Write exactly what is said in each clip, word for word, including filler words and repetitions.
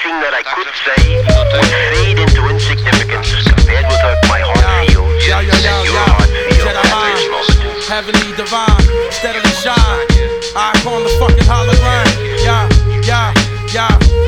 Anything that I could say would fade into insignificance compared with what my heart feels yo, yo, yo, and your yo. heart feels Jedi at this mind, moment. heavenly divine, steadily shine. Icon the fucking hologram. Yeah, yeah, yeah,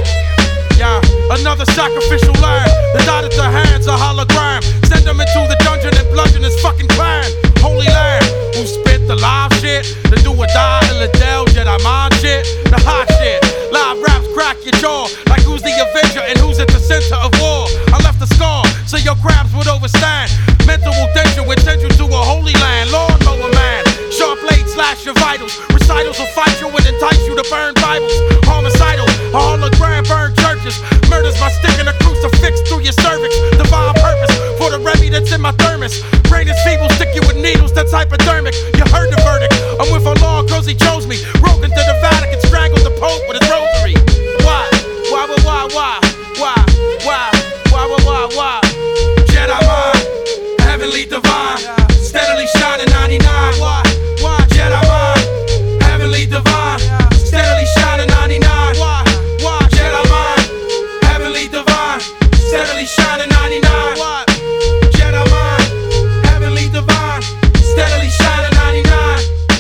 yeah. Another sacrificial lamb. The dotted the hands, a hologram. Send them into the dungeon and bludgeon his fucking clan. Holy lamb, who spit the live shit, the do or die, Illadelph, Jedi mind shit, the hot shit. Live raps crack your jaw, like who's the Avenger and who's at the center of war. I left a scar, so your crabs would overstand. Mental danger would send you to a holy land. Lawnmower man, sharp blade slash your vitals. Recitals will fight you and entice you to burn Bibles. Homicidal, a hologram burn churches. Murders by sticking a crucifix through your cervix. Divine purpose for the Remy that's in my thermos. Brain is feeble, stick you with needles that's hypodermic. You heard the verdict, I'm with Allah cause he chose me. Broke into the Vatican, strangled the Pope with his rosary. Why? Why, why, why, why? Why? Why? Why, why, why, why? Jedi mind, heavenly divine, steadily shining ninety-nine. Why? Why? Jedi mind, heavenly divine, steadily shining ninety-nine. Why? Why? Jedi mind, heavenly divine, steadily shining ninety-nine. Why? Jedi mind, heavenly divine, steadily shining ninety-nine.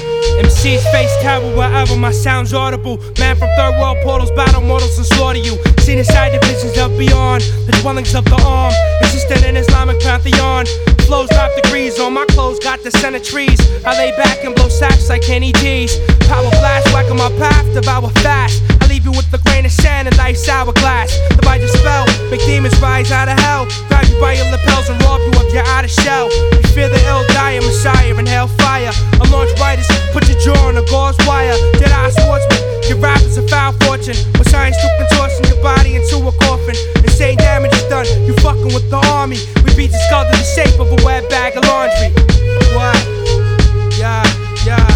M Cs face terror wherever my sound's audible. Man from third world portals, battle mortals and slaughter you. Seen inside divisions of beyond, the dwellings of the arm, existent in Islamic pantheon. Flows drop degrees on my clothes, got the center trees. I lay back and blow sacks like Kenny G's. Power blast, whack on my path, devour fast. I leave you with the grain of sand and life's hourglass. Divide your spell, make demons rise out of hell. Grab you by your lapels and rob you of your outer shell. You fear the ill dire, Messiah and hellfire. I launch riders, put your jaw on a gauze wire. Jedi swordsman, your rap is a foul fortune. With science to contortion your body into a coffin. Insane damage is done, you fucking with the army. We beat the skull to the shape of a wet bag of laundry. What? Yeah, yeah.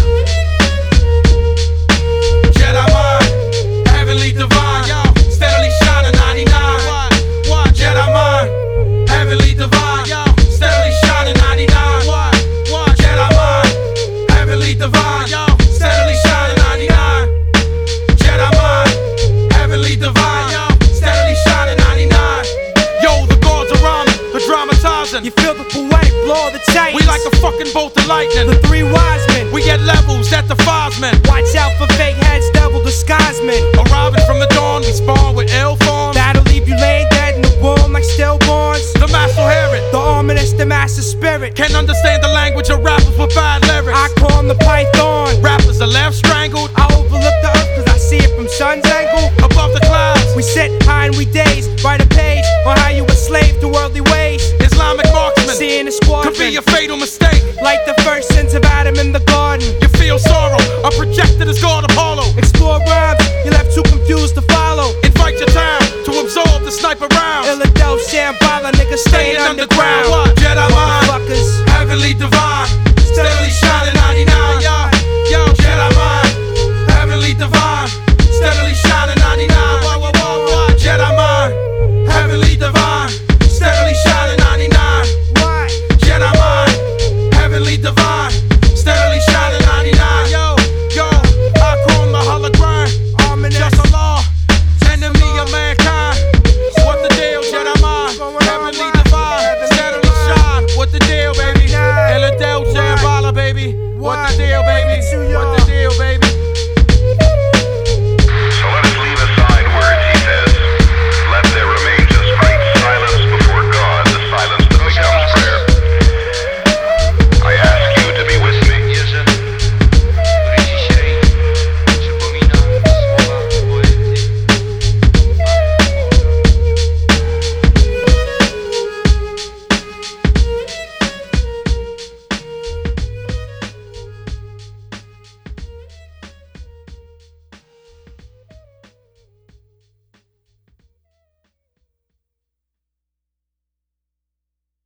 Jedi mind, heavenly divine, yo, steadily shining ninety-nine. What? What? Jedi mind, heavenly divine, yo, steadily shining ninety-nine. What? What? Jedi mind, heavenly divine, yo, steadily shining ninety-nine. Jedi mind, heavenly divine, yo, steadily shining ninety-nine. Yo, the gods are rhyming, the dramatizing. You feel the poetic blow of the titans. We like a fucking bolt of lightning. The three wise men. We get levels that defies men. Watch out for fake heads, devil disguise men. Arriving from the dawn, we spawn with ill forms. That'll leave you laying dead in the womb like stillborns. The master Herod, The ominous, the master spirit. can't understand the language of rappers with bad lyrics. I call him the python. Rappers are left strangled I overlook the earth cause I see it from sun's angle. above the clouds. We sit high and we daze. Write a page on how you a slave to worldly ways. Islamic marksman Seeing the squadron could be a fatal mistake. like the first sins of Adam in the garden. You feel sorrow, I'm projected as God Apollo. Explore rhymes, you left too confused to follow. Invite your town to absorb the sniper rounds. Illadelph, Shambhala, niggas staying Staying underground. underground. What?